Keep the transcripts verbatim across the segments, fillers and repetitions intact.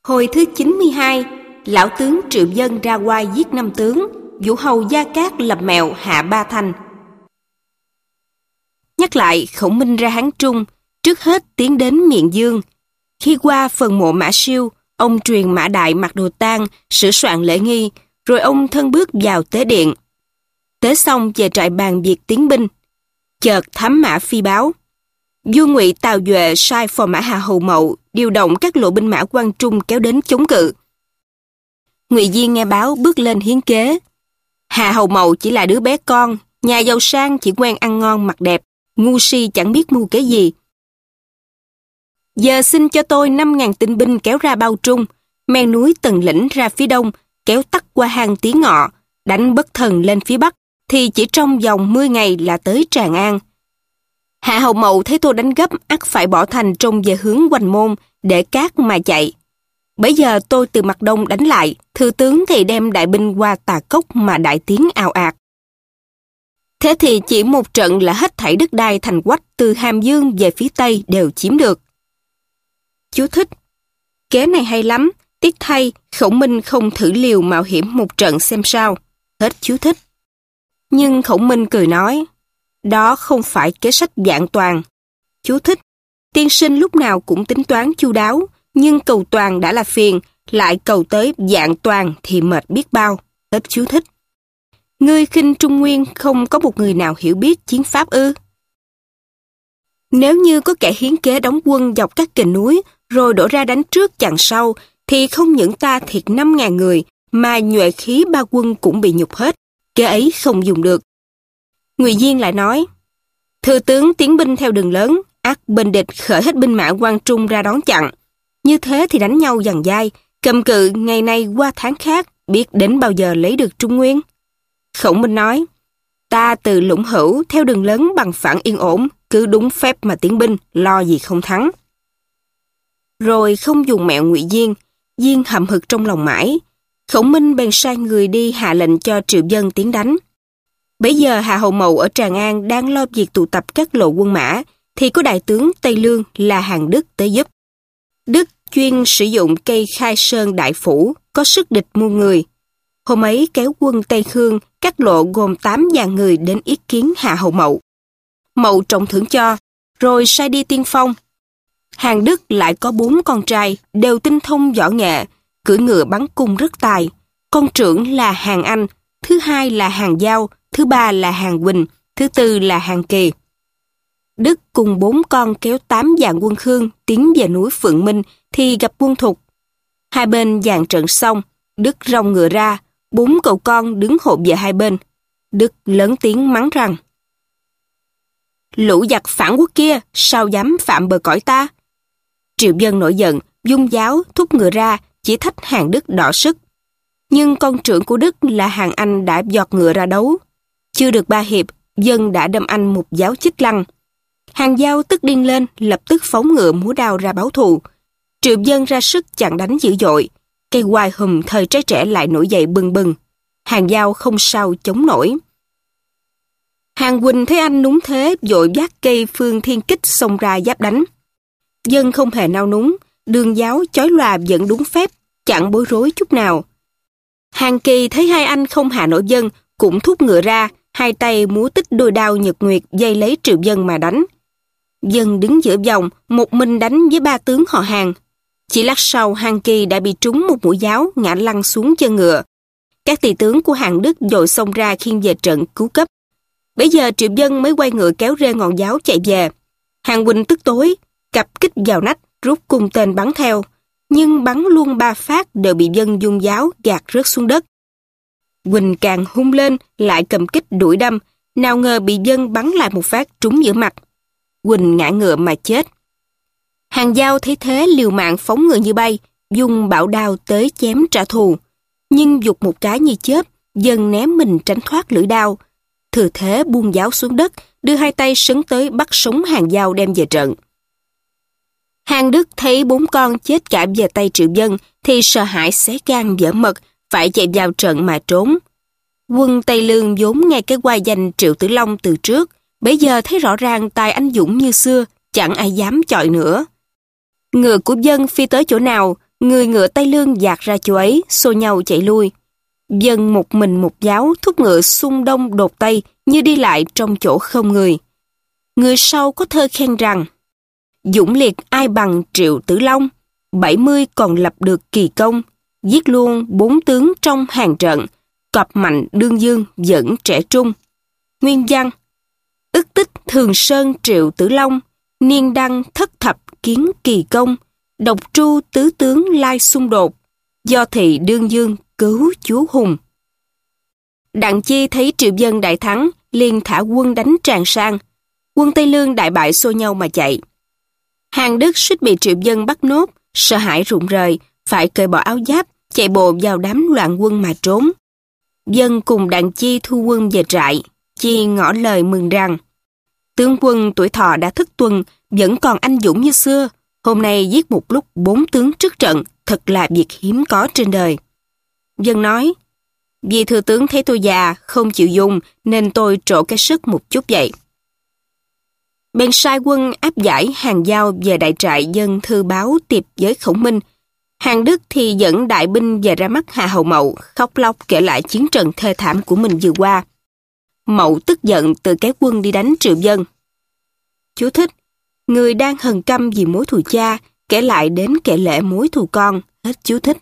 Hồi thứ chín mươi hai, lão tướng Triệu Dân ra oai giết năm tướng, Vũ hầu Gia Cát lập mẹo hạ ba thành. Nhắc lại, Khổng Minh ra Hán Trung, trước hết tiến đến Miện Dương. Khi qua phần mộ Mã Siêu, ông truyền Mã Đại mặc đồ tang, sửa soạn lễ nghi, rồi ông thân bước vào tế điện. Tế xong về trại bàn việc tiến binh. Chợt thám mã phi báo. Vua Ngụy Tào Duệ sai phò mã Hà Hầu Mậu điều động các lộ binh mã Quang Trung kéo đến chống cự. Ngụy Diên nghe báo bước lên hiến kế. Hà Hầu Mậu chỉ là đứa bé con, nhà giàu sang chỉ quen ăn ngon mặc đẹp, ngu si chẳng biết mưu kế gì. Giờ xin cho tôi năm ngàn tinh binh kéo ra Bao Trung, men núi Tần Lĩnh ra phía đông, kéo tắt qua hang Tí Ngọ, đánh Bất Thần lên phía bắc, thì chỉ trong vòng mười ngày là tới Tràng An. Hạ Hầu Mậu thấy tôi đánh gấp, ắt phải bỏ thành trông về hướng Hoành Môn để cát mà chạy. Bấy giờ tôi từ mặt đông đánh lại, thừa tướng thì đem đại binh qua Tà Cốc mà đại tiến ào ạt. Thế thì chỉ một trận là hết thảy đất đai thành Quách từ Hàm Dương về phía tây đều chiếm được. Chú thích: kế này hay lắm, tiếc thay Khổng Minh không thử liều mạo hiểm một trận xem sao. Hết chú thích. Nhưng Khổng Minh cười nói, đó không phải kế sách vạn toàn. Chú thích: tiên sinh lúc nào cũng tính toán chu đáo, nhưng cầu toàn đã là phiền, lại cầu tới vạn toàn thì mệt biết bao. Hết chú thích. Ngươi khinh Trung Nguyên không có một người nào hiểu biết chiến pháp ư? Nếu như có kẻ hiến kế đóng quân dọc các kềnh núi, rồi đổ ra đánh trước chặn sau, thì không những ta thiệt năm ngàn người, mà nhuệ khí ba quân cũng bị nhục hết. Kế ấy không dùng được. Ngụy Diên lại nói, thừa tướng tiến binh theo đường lớn, ắt bên địch khởi hết binh mã Quang Trung ra đón chặn. Như thế thì đánh nhau dằn dai, cầm cự ngày nay qua tháng khác, biết đến bao giờ lấy được Trung Nguyên. Khổng Minh nói, ta từ Lũng Hữu theo đường lớn bằng phẳng yên ổn, cứ đúng phép mà tiến binh, lo gì không thắng. Rồi không dùng mẹo Ngụy Diên, Diên hậm hực trong lòng mãi. Khổng Minh bèn sai người đi hạ lệnh cho Triệu Dân tiến đánh. Bấy giờ Hạ Hầu Mậu ở Tràng An đang lo việc tụ tập các lộ quân mã, thì có đại tướng Tây Lương là Hàn Đức tới giúp. Đức chuyên sử dụng cây khai sơn đại phủ, có sức địch muôn người. Hôm ấy kéo quân Tây Khương, các lộ gồm tám vạn người đến ý kiến Hạ Hầu Mậu. Mậu trọng thưởng cho, rồi sai đi tiên phong. Hàn Đức lại có bốn con trai, đều tinh thông võ nghệ, cưỡi ngựa bắn cung rất tài. Con trưởng là Hàn Anh, thứ hai là Hàn Giao, thứ ba là Hàn Quỳnh, thứ tư là Hàn Kỳ. Đức cùng bốn con kéo tám vạn quân Khương tiến về núi Phượng Minh thì gặp quân Thục. Hai bên dàn trận xong, Đức rong ngựa ra, bốn cậu con đứng hộp về hai bên. Đức lớn tiếng mắng rằng, lũ giặc phản quốc kia, sao dám phạm bờ cõi ta? Triệu Dân nổi giận, dung giáo thúc ngựa ra, chỉ thách Hàn Đức đọ sức. Nhưng con trưởng của Đức là Hàn Anh đã giọt ngựa ra đấu. Chưa được ba hiệp, Dân đã đâm anh một giáo chích lăng. Hàn Giao tức điên lên, lập tức phóng ngựa múa đao ra báo thù. Triệu Dân ra sức chặn đánh dữ dội. Cây hoài hùm thời trái trẻ lại nổi dậy bừng bừng. Hàn Giao không sao chống nổi. Hàn Quỳnh thấy anh núng thế, vội vác cây phương thiên kích xông ra giáp đánh. Dân không hề nao núng, đường giáo chói lòa vẫn đúng phép, chẳng bối rối chút nào. Hàn Kỳ thấy hai anh không hạ nổi Dân, cũng thúc ngựa ra, hai tay múa tích đôi đao nhật nguyệt dây lấy Triệu Dân mà đánh. Dân đứng giữa vòng, một mình đánh với ba tướng họ Hàn. Chỉ lát sau, Hàn Kỳ đã bị trúng một mũi giáo ngã lăn xuống chân ngựa. Các tỳ tướng của Hàn Đức dội xông ra khiêng về trận cứu cấp. Bấy giờ Triệu Dân mới quay ngựa kéo rê ngọn giáo chạy về. Hàn Quỳnh tức tối, cặp kích vào nách, rút cung tên bắn theo. Nhưng bắn luôn ba phát đều bị Dân dung giáo gạt rớt xuống đất. Quỳnh càng hung lên, lại cầm kích đuổi đâm, nào ngờ bị Dân bắn lại một phát trúng giữa mặt. Quỳnh ngã ngựa mà chết. Hàn Giao thấy thế liều mạng phóng ngựa như bay, dùng bảo đao tới chém trả thù. Nhưng giục một cái như chớp, Dân ném mình tránh thoát lưỡi đao. Thừa thế buông giáo xuống đất, đưa hai tay sấn tới bắt sống Hàn Giao đem về trận. Hàn Đức thấy bốn con chết cả về tay Triệu Dân, thì sợ hãi xé gan vỡ mật, phải chạy vào trận mà trốn. Quân Tây Lương vốn nghe cái oai danh Triệu Tử Long từ trước, bấy giờ thấy rõ ràng tài anh dũng như xưa, chẳng ai dám chọi nữa. Ngựa của Dân phi tới chỗ nào, Người ngựa Tây Lương dạt ra chỗ ấy, xô nhau chạy lui. Dân một mình một giáo thúc ngựa xung đông đột tây như đi lại trong chỗ không người. Người sau có thơ khen rằng: dũng liệt ai bằng Triệu Tử Long, bảy mươi còn lập được kỳ công, giết luôn bốn tướng trong hàng trận, cọp mạnh đương dương dẫn trẻ trung. Nguyên văn: ức tích Thường Sơn Triệu Tử Long, niên đăng thất thập kiến kỳ công, độc tru tứ tướng lai xung đột, do thị đương dương cứu chúa hùng. Đặng Chi thấy Triệu Dân đại thắng, liền thả quân đánh Tràng Sang. Quân Tây Lương đại bại xô nhau mà chạy. Hàn Đức suýt bị Triệu Dân bắt nốt, sợ hãi rụng rời, phải cởi bỏ áo giáp, chạy bộ vào đám loạn quân mà trốn. Dân cùng Đặng Chi thu quân về trại. Chi ngỏ lời mừng rằng: tướng quân tuổi thọ đã thức tuần, vẫn còn anh dũng như xưa. Hôm nay giết một lúc bốn tướng trước trận, thật là việc hiếm có trên đời. Dân nói: vì thừa tướng thấy tôi già, không chịu dùng, nên tôi trổ cái sức một chút vậy. Bèn sai quân áp giải Hàng Giao về đại trại dân thư báo tiệp với Khổng Minh. Hàn Đức thì dẫn đại binh về ra mắt Hà Hầu Mậu, khóc lóc kể lại chiến trận thê thảm của mình vừa qua. Mậu tức giận tự kéo quân đi đánh Triệu Dân. Chú thích: người đang hờn căm vì mối thù cha, kể lại đến kể lễ mối thù con. Hết chú thích.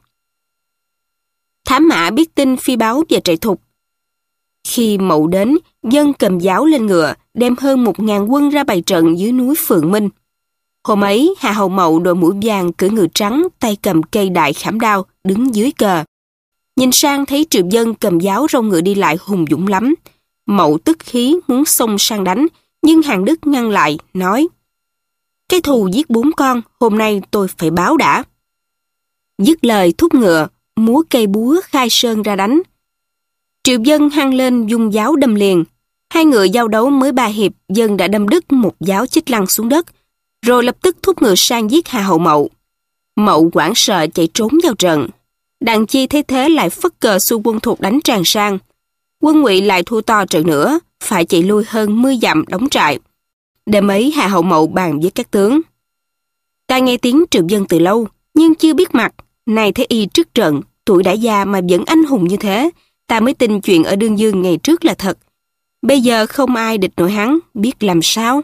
Thám mã biết tin phi báo về trại Thục. Khi Mậu đến, Dân cầm giáo lên ngựa, đem hơn một ngàn quân ra bày trận dưới núi Phượng Minh. Hôm ấy, Hà Hầu Mậu đội mũi vàng cưỡi ngựa trắng, tay cầm cây đại khảm đao, đứng dưới cờ. Nhìn sang thấy Triệu Dân cầm giáo rong ngựa đi lại hùng dũng lắm. Mậu tức khí muốn xông sang đánh, nhưng Hàn Đức ngăn lại, nói: cái thù giết bốn con, hôm nay tôi phải báo đã. Dứt lời thúc ngựa, múa cây búa khai sơn ra đánh. Triệu Dân hăng lên dung giáo đâm liền. Hai ngựa giao đấu mới ba hiệp, Dân đã đâm đứt một giáo chích lăn xuống đất, rồi lập tức thúc ngựa sang giết Hà Hầu Mậu. Mậu hoảng sợ chạy trốn vào trận. Đặng Chi thấy thế lại phất cờ xu quân Thục đánh Tràng Sang. Quân Ngụy lại thua to trận nữa, phải chạy lui hơn mươi dặm đóng trại. Đêm ấy Hà Hầu Mậu bàn với các tướng: ta nghe tiếng Triệu Dân từ lâu, nhưng chưa biết mặt. Này thấy y trước trận, tuổi đã già mà vẫn anh hùng như thế, ta mới tin chuyện ở Đương Dương ngày trước là thật. Bây giờ không ai địch nổi hắn, biết làm sao?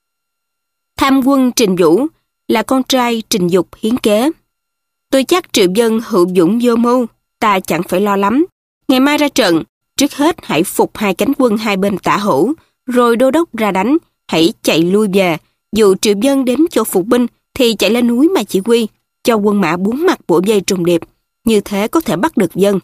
Tham quân Trình Vũ là con trai Trình Dục hiến kế. Tôi chắc Triệu Dân hữu dũng vô mưu, ta chẳng phải lo lắm. Ngày mai ra trận, trước hết hãy phục hai cánh quân hai bên tả hữu, rồi đô đốc ra đánh, hãy chạy lui về. Dù Triệu Dân đến chỗ phục binh, thì chạy lên núi mà chỉ huy, cho quân mã bốn mặt bổ dây trùng điệp, như thế có thể bắt được Dân.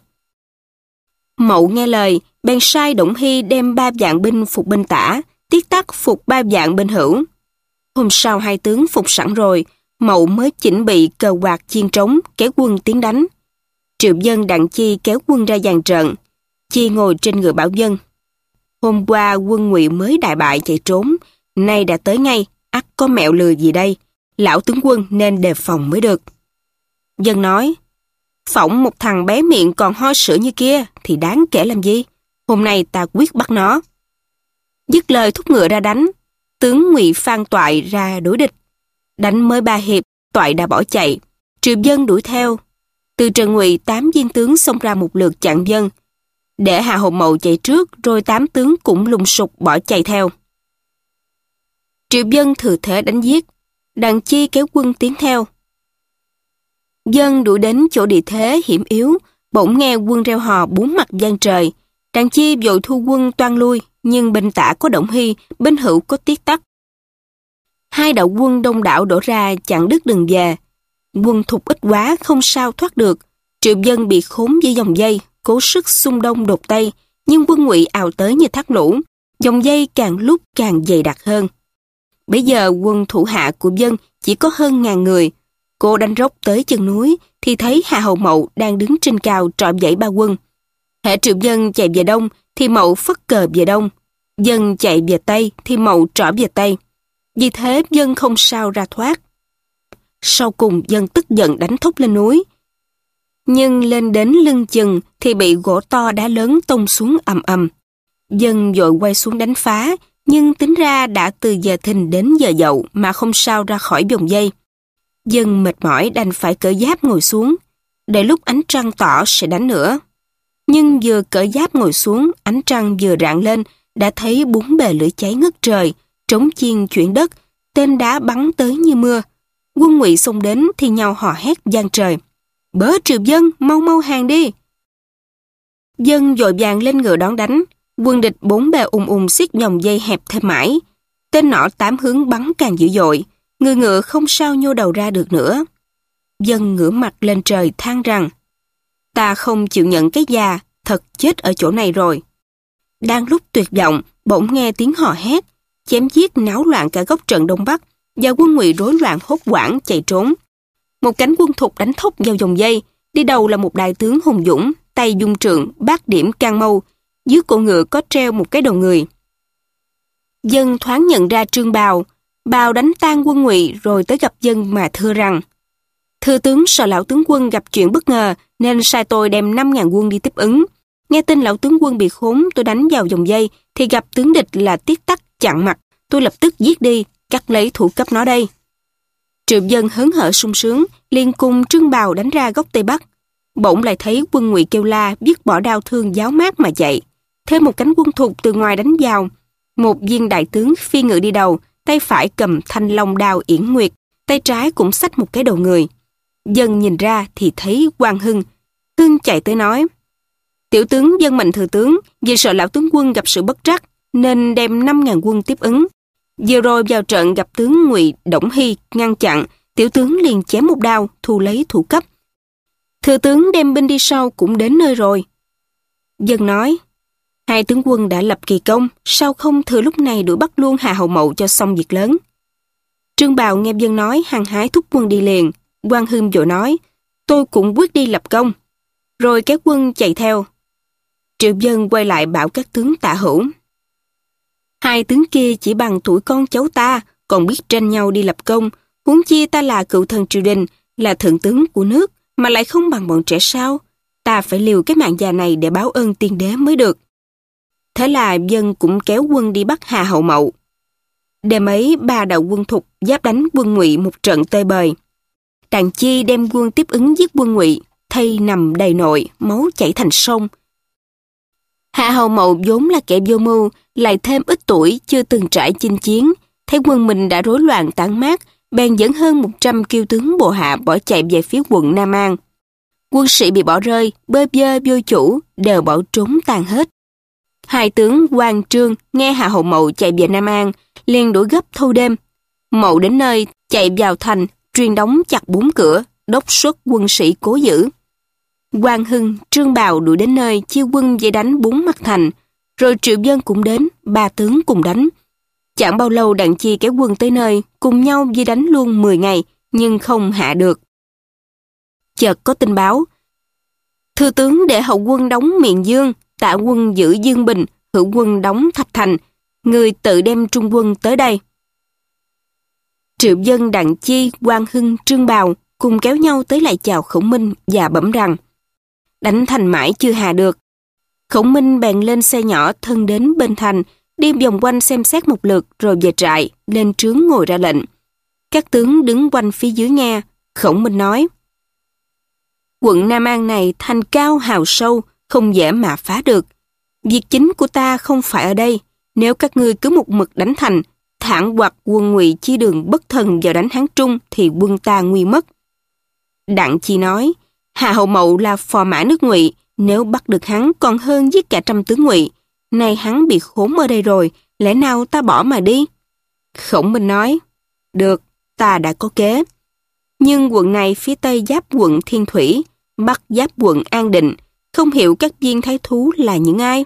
Mậu nghe lời, bèn sai Đổng Hy đem ba vạn binh phục bên tả, Tiết Tắc phục ba vạn bên hữu. Hôm sau hai tướng phục sẵn rồi, Mậu mới chỉnh bị cờ quạt chiên trống, kéo quân tiến đánh. Triệu Dân Đặng Chi kéo quân ra dàn trận. Chi ngồi trên ngựa bảo Dân: hôm qua quân Ngụy mới đại bại chạy trốn, nay đã tới ngay, ắt có mẹo lừa gì đây? Lão tướng quân nên đề phòng mới được. Dân nói: phỏng một thằng bé miệng còn ho sữa như kia thì đáng kể làm gì? Hôm nay ta quyết bắt nó. Dứt lời thúc ngựa ra đánh. Tướng Ngụy Phan Toại ra đối địch. Đánh mới ba hiệp, Toại đã bỏ chạy. Triệu Dân đuổi theo. Từ trận Ngụy tám viên tướng xông ra một lượt chặn Dân, để Hà Hầu Mậu chạy trước, rồi tám tướng cũng lùng sục bỏ chạy theo. Triệu Dân thừa thế đánh giết. Đặng Chi kéo quân tiến theo. Dân đuổi đến chỗ địa thế hiểm yếu, bỗng nghe quân reo hò bốn mặt vang trời. Đặng Chi vội thu quân toan lui, nhưng bên tả có Đổng Hy, bên hữu có Tiết Tắc. Hai đạo quân đông đảo đổ ra chặn đứt đường về. Quân Thục ít quá không sao thoát được. Triệu Dân bị khốn với dòng dây, cố sức xung đông đột tây, nhưng quân Ngụy ào tới như thác lũ, dòng dây càng lúc càng dày đặc hơn. Bây giờ quân thủ hạ của Dân chỉ có hơn ngàn người. Cô đánh rốc tới chân núi thì thấy Hà Hầu Mậu đang đứng trên cao trọi dãy ba quân. Hễ Triệu Dân chạy về đông thì Mậu phất cờ về đông, Dân chạy về tây thì Mậu trỏ về tây. Vì thế Dân không sao ra thoát. Sau cùng Dân tức giận đánh thốc lên núi, nhưng lên đến lưng chừng thì bị gỗ to đá lớn tông xuống ầm ầm. Dân vội quay xuống đánh phá, nhưng tính ra đã từ giờ thìn đến giờ dậu mà không sao ra khỏi vòng dây. Dân mệt mỏi đành phải cởi giáp ngồi xuống, để lúc ánh trăng tỏ sẽ đánh nữa. Nhưng vừa cởi giáp ngồi xuống, ánh trăng vừa rạng lên, đã thấy bốn bề lửa cháy ngất trời, trống chiên chuyển đất, tên đá bắn tới như mưa. Quân Ngụy xông đến thì nhau hò hét vang trời. Bớ Triệu Dân, mau mau hàng đi! Dân vội vàng lên ngựa đón đánh. Quân địch bốn bề ùng ùng xiết vòng dây hẹp thêm mãi. Tên nỏ tám hướng bắn càng dữ dội. Người ngựa không sao nhô đầu ra được nữa. Dân ngửa mặt lên trời than rằng: ta không chịu nhận cái già, thật chết ở chỗ này rồi. Đang lúc tuyệt vọng, bỗng nghe tiếng hò hét, chém giết náo loạn cả góc trận Đông Bắc, và quân Ngụy rối loạn hốt hoảng chạy trốn. Một cánh quân Thục đánh thốc vào vòng dây, đi đầu là một đại tướng hùng dũng, tay dung trượng, bát điểm can mâu, dưới cổ ngựa có treo một cái đầu người. Dân thoáng nhận ra Trương Bào. Bào đánh tan quân Ngụy rồi tới gặp Dân mà thưa rằng: thưa tướng, sợ lão tướng quân gặp chuyện bất ngờ nên sai tôi đem năm ngàn quân đi tiếp ứng. Nghe tin lão tướng quân bị khốn, tôi đánh vào vòng dây thì gặp tướng địch là Tiết Tắc chặn mặt, tôi lập tức giết đi, cắt lấy thủ cấp nó đây. Triệu Dân hớn hở sung sướng, liền cùng Trương Bào đánh ra góc Tây Bắc. Bỗng lại thấy quân Ngụy kêu la, dứt bỏ đao thương giáo mát mà chạy. Thêm một cánh quân Thục từ ngoài đánh vào. Một viên đại tướng phi ngựa đi đầu, tay phải cầm thanh long đao yển nguyệt, tay trái cũng xách một cái đầu người. Dân nhìn ra thì thấy Quang Hưng. Hưng chạy tới nói: tiểu tướng dân mệnh thừa tướng, vì sợ lão tướng quân gặp sự bất trắc nên đem năm ngàn quân tiếp ứng. Vừa rồi vào trận gặp tướng Ngụy Đổng Hy ngăn chặn, tiểu tướng liền chém một đao thu lấy thủ cấp. Thừa tướng đem binh đi sau cũng đến nơi rồi. Dân nói: hai tướng quân đã lập kỳ công, sao không thừa lúc này đuổi bắt luôn Hà Hậu Mậu cho xong việc lớn. Trương Bào nghe Dân nói hăng hái thúc quân đi liền. Quang Hưng vội nói: tôi cũng quyết đi lập công. Rồi các quân chạy theo. Triệu Dân quay lại bảo các tướng Tạ Hữu: hai tướng kia chỉ bằng tuổi con cháu ta, còn biết tranh nhau đi lập công, huống chi ta là cựu thần triều đình, là thượng tướng của nước, mà lại không bằng bọn trẻ sao? Ta phải liều cái mạng già này để báo ơn tiên đế mới được. Thế là Dân cũng kéo quân đi bắt Hà Hậu Mậu. Đêm ấy ba đạo quân Thục giáp đánh quân Ngụy một trận tơi bời. Đặng Chi đem quân tiếp ứng giết quân Ngụy, thây nằm đầy nội, máu chảy thành sông. Hà Hậu Mậu vốn là kẻ vô mưu, lại thêm ít tuổi chưa từng trải chinh chiến, thấy quân mình đã rối loạn tản mát, bèn dẫn hơn một trăm kiêu tướng bộ hạ bỏ chạy về phía quận Nam An. Quân sĩ bị bỏ rơi, bơ vơ vô chủ, đều bỏ trốn tàn hết. Hai tướng Quang Trương nghe Hà Hậu Mậu chạy về Nam An, liền đuổi gấp thâu đêm. Mậu đến nơi, chạy vào thành, truyền đóng chặt bốn cửa, đốc xuất quân sĩ cố giữ. Quang Hưng, Trương Bào đuổi đến nơi, chia quân dây đánh bốn mặt thành, rồi Triệu Dân cũng đến, ba tướng cùng đánh. Chẳng bao lâu Đặng Chi kéo quân tới nơi, cùng nhau dây đánh luôn mười ngày, nhưng không hạ được. Chợt có tin báo: thừa tướng để hậu quân đóng Miện Dương, Tạ quân giữ Dương Bình, hữu quân đóng Thạch Thành, người tự đem trung quân tới đây. Triệu Dân, Đặng Chi, Quang Hưng, Trương Bào cùng kéo nhau tới lại chào Khổng Minh và bẩm rằng: đánh thành mãi chưa hạ được. Khổng Minh bèn lên xe nhỏ thân đến bên thành, đi vòng quanh xem xét một lượt rồi về trại, lên trướng ngồi ra lệnh. Các tướng đứng quanh phía dưới nghe. Khổng Minh nói: quận Nam An này thành cao hào sâu, không dễ mà phá được. Việc chính của ta không phải ở đây. Nếu các ngươi cứ một mực đánh thành, thẳng hoặc quân Ngụy chi đường bất thần vào đánh Hán Trung thì quân ta nguy mất. Đặng Chi nói: Hà Hậu Mậu là phò mã nước Ngụy, nếu bắt được hắn còn hơn giết cả trăm tướng Ngụy. Nay hắn bị khốn ở đây rồi, lẽ nào ta bỏ mà đi? Khổng Minh nói: được, ta đã có kế. Nhưng quận này phía tây giáp quận Thiên Thủy, bắc giáp quận An Định, không hiểu các viên thái thú là những ai?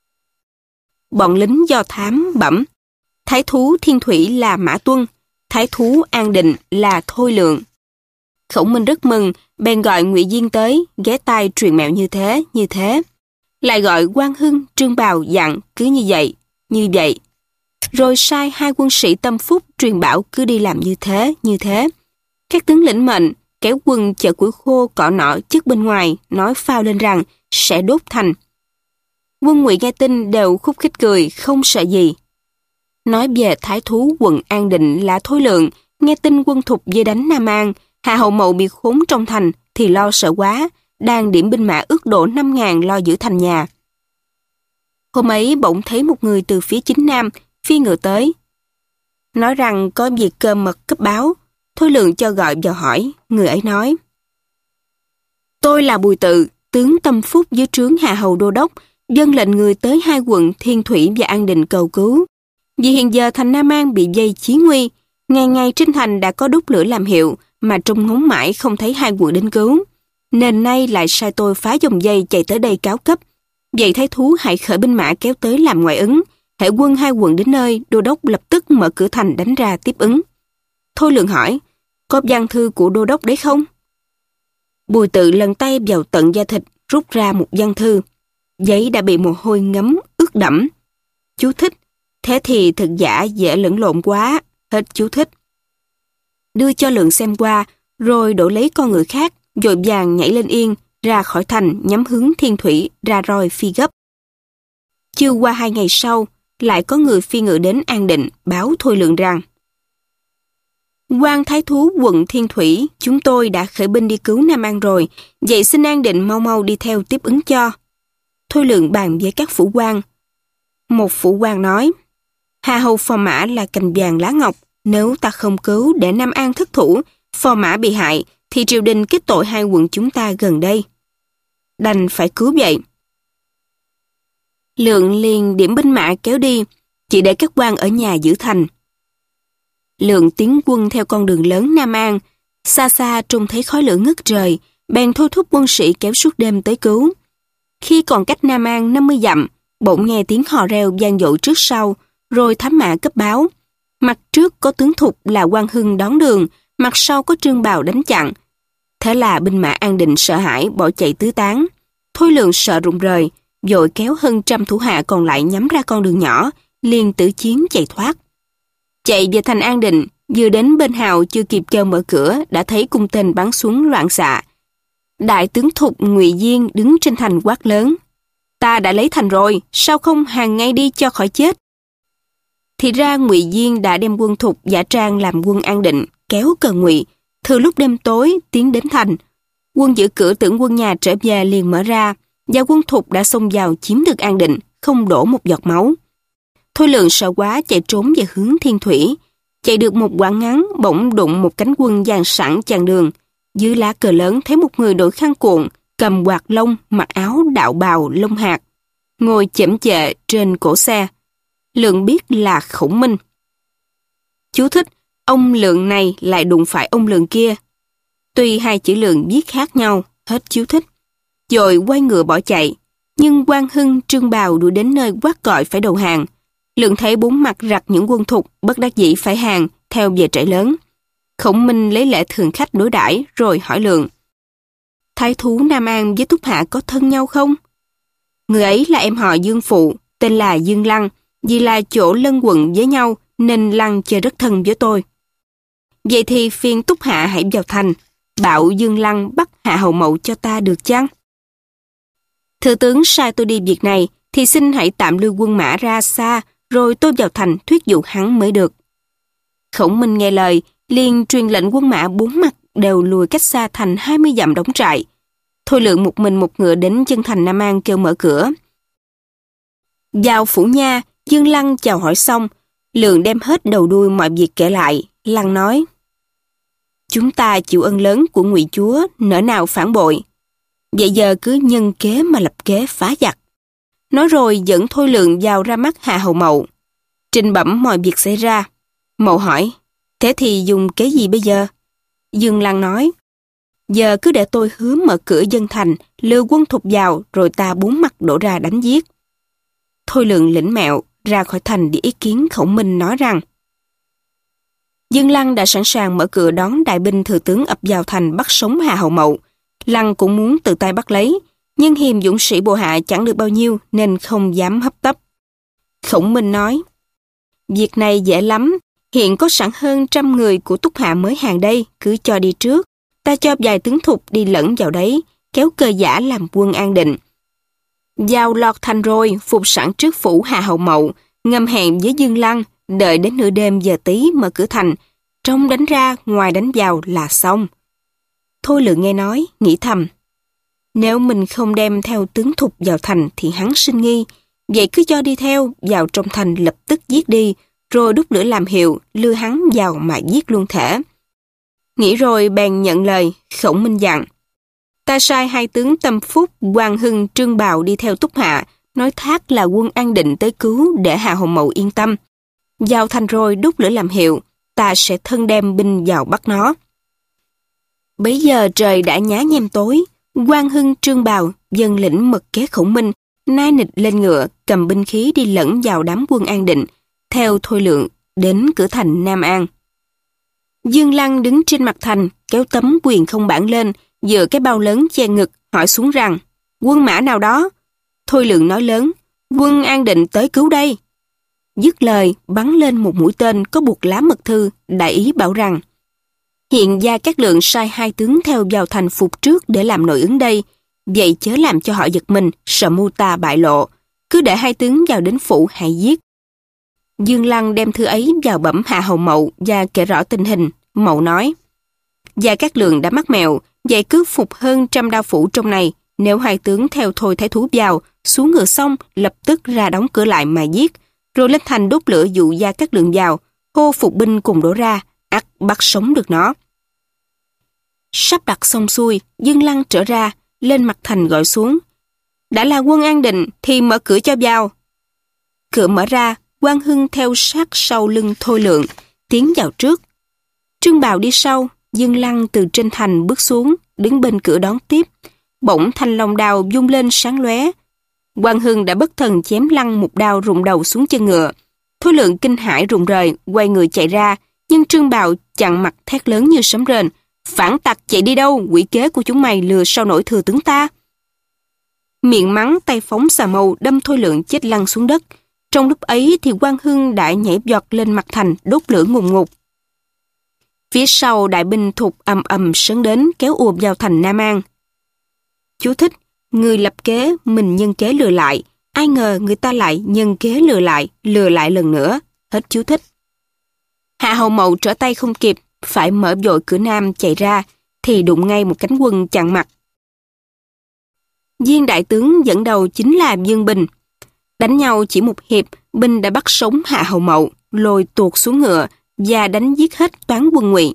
Bọn lính do thám bẩm: thái thú Thiên Thủy là Mã Tuân, thái thú An Định là Thôi Lượng. Khổng Minh rất mừng, bèn gọi Ngụy Diên tới, ghé tai truyền mẹo như thế, như thế. Lại gọi Quang Hưng, Trương Bào dặn cứ như vậy, như vậy. Rồi sai hai quân sĩ tâm phúc truyền bảo cứ đi làm như thế, như thế. Các tướng lĩnh mệnh, kéo quân chở củi khô cỏ nọ chất bên ngoài, nói phao lên rằng sẽ đốt thành. Quân Ngụy nghe tin đều khúc khích cười, không sợ gì. Nói về thái thú quận An Định là Thôi Lượng, nghe tin quân Thục dây đánh Nam An, Hà Hậu Mậu bị khốn trong thành thì lo sợ quá, đang điểm binh mã ước độ năm ngàn lo giữ thành nhà. Hôm ấy bỗng thấy một người từ phía chính nam phi ngựa tới, nói rằng có việc cơ mật cấp báo. Thôi Lượng cho gọi vào hỏi. Người ấy nói: Tôi là Bùi Tự, tướng Tâm Phúc dưới trướng Hà Hầu Đô Đốc, dâng lệnh người tới hai quận Thiên Thủy và An Định cầu cứu. Vì hiện giờ thành Nam An bị dây chí nguy, ngày ngày trên thành đã có đốt lửa làm hiệu, mà trông ngóng mãi không thấy hai quận đến cứu, nên nay lại sai tôi phá dòng dây chạy tới đây cáo cấp. Vậy thái thú hãy khởi binh mã kéo tới làm ngoại ứng. Hễ quân hai quận đến nơi, đô đốc lập tức mở cửa thành đánh ra tiếp ứng. Thôi Lượng hỏi: Có văn thư của đô đốc đấy không? Bùi Tự lần tay vào tận da thịt, rút ra một văn thư. Giấy đã bị mồ hôi ngấm ướt đẫm. Chú thích: Thế thì thực giả dễ lẫn lộn quá. Hết chú thích. Đưa cho Lượng xem qua, rồi đổ lấy con ngựa khác, vội vàng nhảy lên yên, ra khỏi thành nhắm hướng Thiên Thủy, ra roi phi gấp. Chưa qua hai ngày sau, lại có người phi ngựa đến An Định báo Thôi Lượng rằng: Quan thái thú quận Thiên Thủy, chúng tôi đã khởi binh đi cứu Nam An rồi, vậy xin An Định mau mau đi theo tiếp ứng cho. Thôi Lượng bàn với các phủ quan. Một phủ quan nói: Hà Hầu phò mã là cành vàng lá ngọc, nếu ta không cứu để Nam An thất thủ, phò mã bị hại, thì triều đình kết tội hai quận chúng ta gần đây. Đành phải cứu vậy. Lượng liền điểm binh mã kéo đi, chỉ để các quan ở nhà giữ thành. Lượng tiến quân theo con đường lớn Nam An, xa xa trông thấy khói lửa ngất trời, bèn thôi thúc quân sĩ kéo suốt đêm tới cứu. Khi còn cách Nam An năm mươi dặm, bỗng nghe tiếng hò reo vang dội trước sau, rồi thám mã cấp báo. Mặt trước có tướng Thục là Quang Hưng đón đường, mặt sau có Trương Bào đánh chặn. Thế là binh mã An Định sợ hãi bỏ chạy tứ tán. Thôi Lượng sợ rụng rời, vội kéo hơn trăm thủ hạ còn lại nhắm ra con đường nhỏ, liền tử chiến chạy thoát. Chạy về thành An Định, vừa đến bên hào chưa kịp kêu mở cửa, đã thấy cung tên bắn xuống loạn xạ. Đại tướng Thục Ngụy Diên đứng trên thành quát lớn: Ta đã lấy thành rồi, sao không hàng ngay đi cho khỏi chết? Thì ra Ngụy Diên đã đem quân Thục giả trang làm quân An Định, kéo cờ Ngụy, thừa lúc đêm tối tiến đến thành. Quân giữ cửa tưởng quân nhà trở về liền mở ra, và quân Thục đã xông vào chiếm được An Định, không đổ một giọt máu. Thôi Lượng sợ quá chạy trốn về hướng Thiên Thủy. Chạy được một quãng ngắn, bỗng đụng một cánh quân dàn sẵn chặn đường. Dưới lá cờ lớn thấy một người đội khăn cuộn, cầm quạt lông, mặc áo đạo bào lông hạt, ngồi chễm chệ trên cổ xe. Lượng biết là Khổng Minh. Chú thích: Ông Lượng này lại đụng phải ông Lượng kia. Tuy hai chữ Lượng viết khác nhau. Hết chú thích. Rồi quay ngựa bỏ chạy. Nhưng Quang Hưng, Trương Bào đuổi đến nơi quát gọi phải đầu hàng. Lượng thấy bốn mặt rặt những quân Thục, bất đắc dĩ phải hàng, theo về trại lớn. Khổng Minh lấy lẽ thường khách đối đãi rồi hỏi Lượng: Thái thú Nam An với Túc Hạ có thân nhau không? Người ấy là em họ Dương Phụ, tên là Dương Lăng, vì là chỗ lân quận với nhau nên Lăng chơi rất thân với tôi. Vậy thì phiền Túc Hạ hãy vào thành, bảo Dương Lăng bắt Hạ Hầu Mậu cho ta được chăng? Thừa tướng sai tôi đi việc này, thì xin hãy tạm lưu quân mã ra xa, rồi tôi vào thành thuyết dụ hắn mới được. Khổng Minh nghe lời, liền truyền lệnh quân mã bốn mặt đều lùi cách xa thành hai mươi dặm đóng trại. Thôi Lượng một mình một ngựa đến chân thành Nam An kêu mở cửa. Vào phủ nha, Dương Lăng chào hỏi xong, Lượng đem hết đầu đuôi mọi việc kể lại. Lăng nói: Chúng ta chịu ân lớn của Ngụy chúa, nỡ nào phản bội. Vậy giờ cứ nhân kế mà lập kế phá giặc. Nói rồi dẫn Thôi Lượng vào ra mắt Hạ Hầu Mậu, trình bẩm mọi việc xảy ra. Mậu hỏi: Thế thì dùng kế gì bây giờ? Dương Lăng nói: Giờ cứ để tôi hứa mở cửa dân thành, lừa quân Thục vào, rồi ta bốn mặt đổ ra đánh giết. Thôi Lượng lĩnh mẹo, ra khỏi thành đi ý kiến Khổng Minh nói rằng: Dương Lăng đã sẵn sàng mở cửa đón đại binh thừa tướng ập vào thành bắt sống Hạ Hầu Mậu. Lăng cũng muốn tự tay bắt lấy, nhưng hiềm dũng sĩ bộ hạ chẳng được bao nhiêu nên không dám hấp tấp. Khổng Minh nói: Việc này dễ lắm, hiện có sẵn hơn trăm người của Túc Hạ mới hàng đây, cứ cho đi trước. Ta cho vài tướng Thục đi lẫn vào đấy, kéo cơ giả làm quân An Định. Vào lọt thành rồi, phục sẵn trước phủ Hạ Hầu Mậu, ngầm hẹn với Dương Lăng, đợi đến nửa đêm giờ tí mở cửa thành, trong đánh ra, ngoài đánh vào là xong. Thôi Lượng nghe nói, nghĩ thầm. Nếu mình không đem theo tướng Thục vào thành thì hắn sinh nghi. Vậy cứ cho đi theo, vào trong thành lập tức giết đi, rồi đốt lửa làm hiệu, lừa hắn vào mà giết luôn thể. Nghĩ rồi bèn nhận lời, Khổng Minh dặn. Ta sai hai tướng Tâm Phúc, Quang Hưng, Trương Bào đi theo Túc Hạ, nói thác là quân An Định tới cứu để Hà Hồng Mậu yên tâm. Vào thành rồi đốt lửa làm hiệu, ta sẽ thân đem binh vào bắt nó. Bấy giờ trời đã nhá nhem tối, Quang Hưng, Trương Bào dân lĩnh mật kế Khổng Minh, nai nịch lên ngựa, cầm binh khí đi lẫn vào đám quân An Định, theo Thôi Lượng đến cửa thành Nam An. Dương Lăng đứng trên mặt thành, kéo tấm quyền không bản lên, dựa cái bao lớn che ngực, hỏi xuống rằng, quân mã nào đó? Thôi Lượng nói lớn, quân An Định tới cứu đây. Dứt lời, bắn lên một mũi tên có buộc lá mật thư, đại ý bảo rằng, hiện Gia Cát Lượng sai hai tướng theo vào thành phục trước để làm nội ứng đây, vậy chớ làm cho họ giật mình, sợ mưu ta bại lộ, cứ để hai tướng vào đến phủ hãy giết. Dương Lăng đem thư ấy vào bẩm Hạ Hầu Mậu và kể rõ tình hình. Mậu nói, Gia Cát Lượng đã mắc mèo, vậy cứ phục hơn trăm đao phủ trong này, nếu hai tướng theo Thôi Thái Thú vào, xuống ngựa xong, lập tức ra đóng cửa lại mà giết, rồi lên thành đốt lửa dụ Gia Cát Lượng vào, hô phục binh cùng đổ ra, ắt bắt sống được nó. Sắp đặt xong xuôi, Dương Lăng trở ra, lên mặt thành gọi xuống. Đã là quân An Định thì mở cửa cho vào. Cửa mở ra, Quang Hưng theo sát sau lưng Thôi Lượng, tiến vào trước. Trương Bào đi sau, Dương Lăng từ trên thành bước xuống, đứng bên cửa đón tiếp. Bỗng thanh long đao vung lên sáng lóe. Quang Hưng đã bất thần chém Lăng một đao rụng đầu xuống chân ngựa. Thôi Lượng kinh hãi rụng rời, quay người chạy ra, nhưng Trương Bào chặn mặt thét lớn như sấm rền. Phản tặc chạy đi đâu, quỷ kế của chúng mày lừa sao nổi thừa tướng ta. Miệng mắng tay phóng xà mâu đâm Thôi Lượng chết lăn xuống đất. Trong lúc ấy thì Quang Hưng đã nhảy giọt lên mặt thành đốt lửa ngùn ngụt. Phía sau đại binh Thục ầm ầm sấn đến kéo ùa vào thành Nam An. Chú thích, người lập kế mình nhân kế lừa lại, ai ngờ người ta lại nhân kế lừa lại, lừa lại lần nữa. Hết chú thích. Hạ Hầu Mậu trở tay không kịp, phải mở vội cửa Nam chạy ra, thì đụng ngay một cánh quân chặn mặt. Viên đại tướng dẫn đầu chính là Dương Bình. Đánh nhau chỉ một hiệp, Bình đã bắt sống Hạ Hầu Mậu, lôi tuột xuống ngựa và đánh giết hết toán quân Ngụy.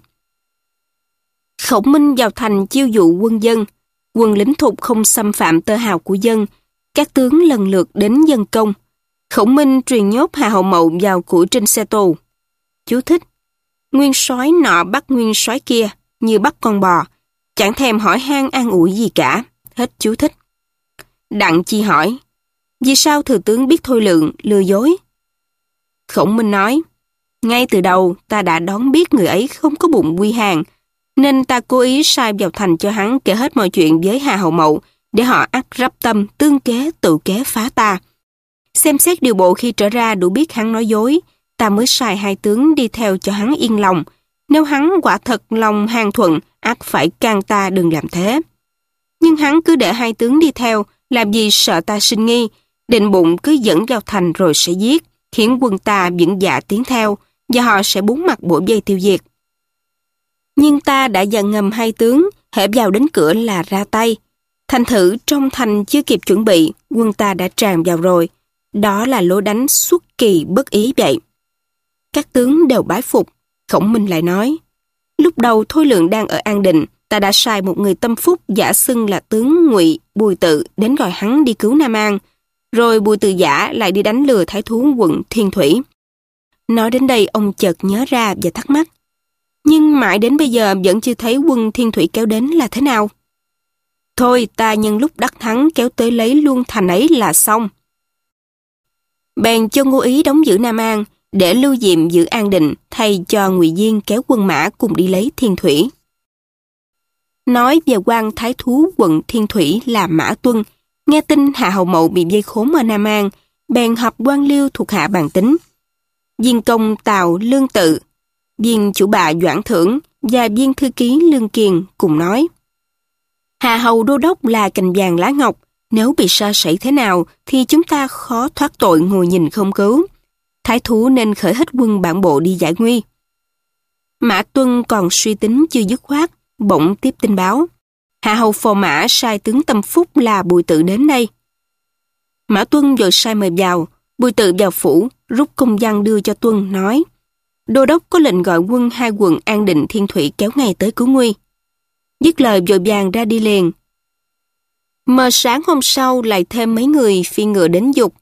Khổng Minh vào thành chiêu dụ quân dân, quân lính Thục không xâm phạm tơ hào của dân, các tướng lần lượt đến dân công. Khổng Minh truyền nhốt Hạ Hầu Mậu vào củi trên xe tù. Chú thích, nguyên soái nọ bắt nguyên soái kia như bắt con bò, chẳng thèm hỏi han an ủi gì cả. Hết chú thích. Đặng Chi hỏi, vì sao thừa tướng biết Thôi Lượng lừa dối? Khổng Minh nói, ngay từ đầu ta đã đoán biết người ấy không có bụng quy hàng, nên ta cố ý sai vào thành cho hắn kể hết mọi chuyện với Hà Hầu Mậu, để họ ắt rắp tâm tương kế tự kế phá ta. Xem xét điều bộ khi trở ra đủ biết hắn nói dối, ta mới sai hai tướng đi theo cho hắn yên lòng. Nếu hắn quả thật lòng hàng thuận, ắt phải can ta đừng làm thế. Nhưng hắn cứ để hai tướng đi theo, làm gì sợ ta sinh nghi, định bụng cứ dẫn vào thành rồi sẽ giết, khiến quân ta vững dạ tiến theo, và họ sẽ bốn mặt bổ vây tiêu diệt. Nhưng ta đã dặn ngầm hai tướng, hễ vào đến cửa là ra tay. Thành thử trong thành chưa kịp chuẩn bị, quân ta đã tràn vào rồi. Đó là lối đánh xuất kỳ bất ý vậy. Các tướng đều bái phục. Khổng Minh lại nói, lúc đầu Thôi Lượng đang ở An Định, ta đã sai một người tâm phúc giả xưng là tướng Ngụy Bùi Tự đến gọi hắn đi cứu Nam An, rồi Bùi Tự giả lại đi đánh lừa thái thú quận Thiên Thủy. Nói đến đây ông chợt nhớ ra và thắc mắc, nhưng mãi đến bây giờ vẫn chưa thấy quân Thiên Thủy kéo đến là thế nào. Thôi ta nhân lúc đắc thắng kéo tới lấy luôn thành ấy là xong. Bèn cho Ngô Ý đóng giữ Nam An, để Lưu Diệm giữ An Định, thay cho Ngụy Diên kéo quân mã cùng đi lấy Thiên Thủy. Nói về quan thái thú quận Thiên Thủy là Mã Tuân, nghe tin Hạ Hầu Mậu bị vây khốn ở Nam An, bèn họp quan liêu thuộc hạ bàn tính. Viên công Tào Lương Tự, viên chủ bạ Doãn Thưởng và viên thư ký Lương Kiền cùng nói, Hạ Hầu đô đốc là cành vàng lá ngọc, nếu bị sa sẩy thế nào thì chúng ta khó thoát tội ngồi nhìn không cứu. Thái thú nên khởi hết quân bản bộ đi giải nguy. Mã Tuân còn suy tính chưa dứt khoát, bỗng tiếp tin báo. Hạ hầu Phò Mã sai tướng Tâm Phúc là Bùi Tự đến đây. Mã Tuân vội sai mời vào. Bùi Tự vào phủ, rút công văn đưa cho Tuân, nói: Đô đốc có lệnh gọi quân hai quận An Định, Thiên Thủy kéo ngay tới cứu nguy. Dứt lời vội vàng ra đi liền. Mờ sáng hôm sau lại thêm mấy người phi ngựa đến giục.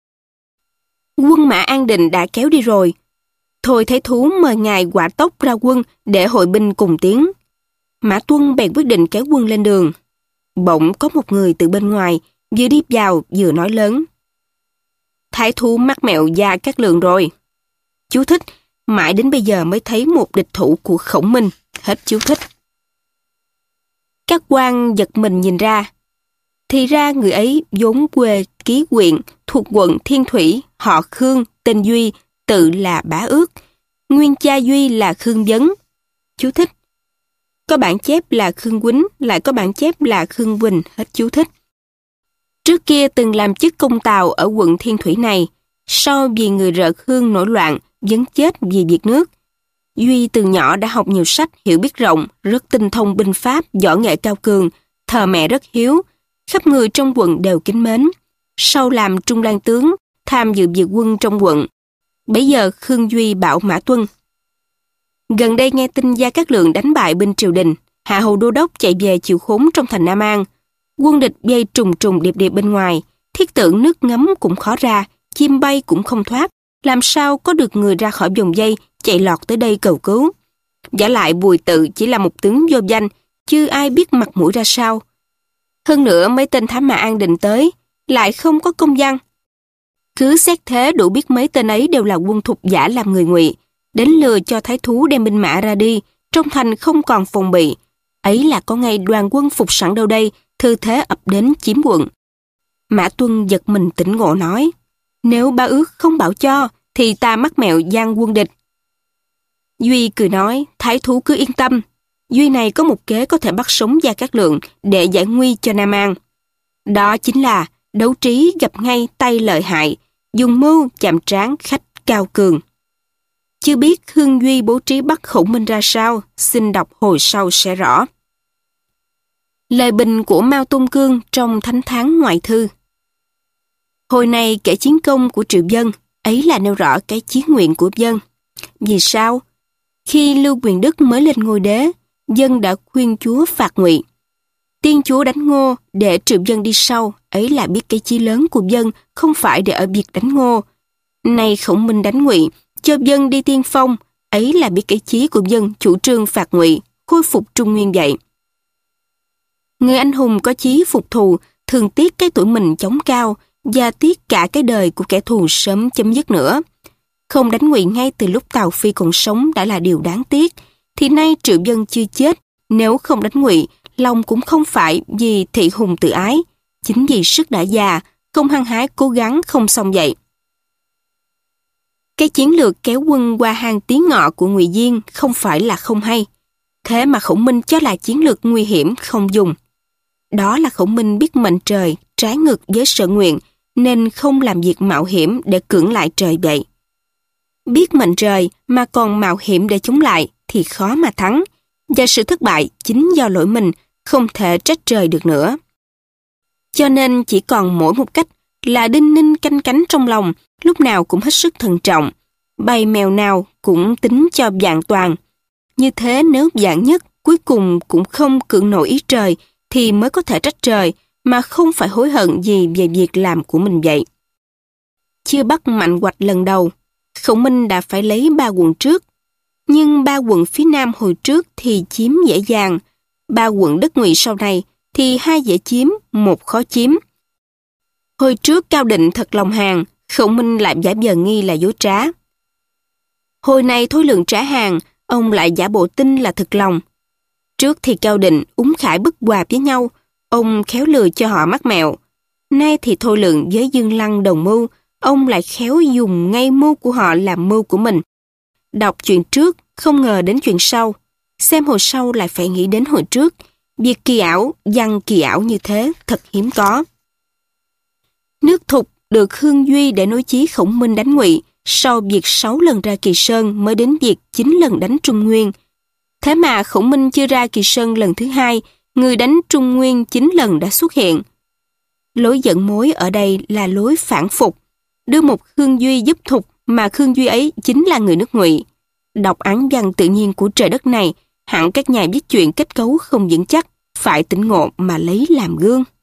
Quân mã An Định đã kéo đi rồi. Thôi Thái Thú mời ngài hỏa tốc ra quân để hội binh cùng tiến. Mã Tuân bèn quyết định kéo quân lên đường. Bỗng có một người từ bên ngoài vừa đi vào vừa nói lớn: Thái Thú mắc mẹo Gia Cát Lượng rồi. Chú thích: mãi đến bây giờ mới thấy một địch thủ của Khổng Minh. Hết chú thích. Các quan giật mình nhìn ra. Thì ra người ấy vốn quê Ký huyện, thuộc quận Thiên Thủy, họ Khương, tên Duy, tự là Bá Ước. Nguyên cha Duy là Khương Vấn. Chú thích: có bản chép là Khương Quýnh, lại có bản chép là Khương Quỳnh. Hết chú thích. Trước kia từng làm chức công tào ở quận Thiên Thủy này, sau vì người rợ Khương nổi loạn, Vấn chết vì việc nước. Duy từ nhỏ đã học nhiều sách, hiểu biết rộng, rất tinh thông binh pháp, võ nghệ cao cường, thờ mẹ rất hiếu, khắp người trong quận đều kính mến. Sau làm trung lang tướng, tham dự việc quân trong quận. Bấy giờ Khương Duy bảo Mã Tuân: gần đây nghe tin Gia Cát Lượng đánh bại bên triều đình, Hạ hầu đô đốc chạy về chịu khốn trong thành Nam An. Quân địch dây trùng trùng điệp điệp bên ngoài, thiết tưởng nước ngấm cũng khó ra, chim bay cũng không thoát, làm sao có được người ra khỏi vòng dây chạy lọt tới đây cầu cứu. Vả lại Bùi Tự chỉ là một tướng vô danh, chưa ai biết mặt mũi ra sao. Hơn nữa mấy tên thám mã An Định tới lại không có công văn. Cứ xét thế đủ biết mấy tên ấy đều là quân thục giả làm người ngụy, đến lừa cho Thái Thú đem binh mã ra đi, trong thành không còn phòng bị. Ấy là có ngay đoàn quân phục sẵn đâu đây, thư thế ập đến chiếm quận. Mã Tuân giật mình tỉnh ngộ nói: nếu Bá Ước không bảo cho, thì ta mắc mẹo gian quân địch. Duy cười nói: Thái Thú cứ yên tâm, Duy này có một kế có thể bắt sống Gia Cát Lượng để giải nguy cho Nam An. Đó chính là đấu trí gặp ngay tay lợi hại, dùng mưu chạm trán khách cao cường. Chưa biết Khương Duy bố trí bắt Khổng Minh ra sao, xin đọc hồi sau sẽ rõ. Lời bình của Mao Tôn Cương trong Thánh Thắng Ngoại Thư. Hồi này kể chiến công của Triệu Dân, ấy là nêu rõ cái chí nguyện của Dân. Vì sao? Khi Lưu Quyền Đức mới lên ngôi đế, Dân đã khuyên chúa phạt ngụy. Tiên chúa đánh Ngô để Triệu Dân đi sau, ấy là biết cái chí lớn của Dân không phải để ở việc đánh Ngô. Nay Khổng Minh đánh ngụy, cho Dân đi tiên phong, ấy là biết cái chí của Dân chủ trương phạt ngụy, khôi phục Trung Nguyên vậy. Người anh hùng có chí phục thù, thường tiếc cái tuổi mình chống cao, và tiếc cả cái đời của kẻ thù sớm chấm dứt nữa. Không đánh ngụy ngay từ lúc Tào Phi còn sống đã là điều đáng tiếc, thì nay Triệu Dân chưa chết, nếu không đánh ngụy, lòng cũng không phải vì thị hùng tự ái, chính vì sức đã già, không hăng hái cố gắng không xong vậy. Cái chiến lược kéo quân qua hang Tí Ngọ của Ngụy Diên không phải là không hay, thế mà Khổng Minh cho là chiến lược nguy hiểm không dùng. Đó là Khổng Minh biết mệnh trời trái ngược với sở nguyện, nên không làm việc mạo hiểm để cưỡng lại trời vậy. Biết mệnh trời mà còn mạo hiểm để chống lại thì khó mà thắng, và sự thất bại chính do lỗi mình, không thể trách trời được nữa. Cho nên chỉ còn mỗi một cách là đinh ninh canh cánh trong lòng, lúc nào cũng hết sức thận trọng, bầy mèo nào cũng tính cho vạn toàn. Như thế nếu vạn nhất cuối cùng cũng không cưỡng nổi ý trời, thì mới có thể trách trời, mà không phải hối hận gì về việc làm của mình vậy. Chưa bắt Mạnh Hoạch lần đầu, Khổng Minh đã phải lấy ba quận trước. Nhưng ba quận phía nam hồi trước thì chiếm dễ dàng, ba quận đất Ngụy sau này thì hai dễ chiếm, một khó chiếm. Hồi trước Cao Định thật lòng hàng, Khổng Minh lại giả vờ nghi là dối trá. Hồi này Thôi Lượng trả hàng, ông lại giả bộ tin là thực lòng. Trước thì Cao Định, Úng Khải bất hòa với nhau, ông khéo lừa cho họ mắc mẹo. Nay thì Thôi Lượng với Dương Lăng đồng mưu, ông lại khéo dùng ngay mưu của họ làm mưu của mình. Đọc chuyện trước, không ngờ đến chuyện sau. Xem hồi sau lại phải nghĩ đến hồi trước. Việc kỳ ảo, văn kỳ ảo như thế thật hiếm có. Nước Thục được Khương Duy để nối chí Khổng Minh đánh Ngụy, sau việc sáu lần ra Kỳ Sơn mới đến việc chín lần đánh Trung Nguyên. Thế mà Khổng Minh chưa ra Kỳ Sơn lần thứ hai, người đánh Trung Nguyên chín lần đã xuất hiện. Lối giận mối ở đây là lối phản phục, đưa một Khương Duy giúp Thục mà Khương Duy ấy chính là người nước Ngụy. Đọc án văn tự nhiên của trời đất này, hẳn các nhà viết chuyện kết cấu không vững chắc, phải tỉnh ngộ mà lấy làm gương.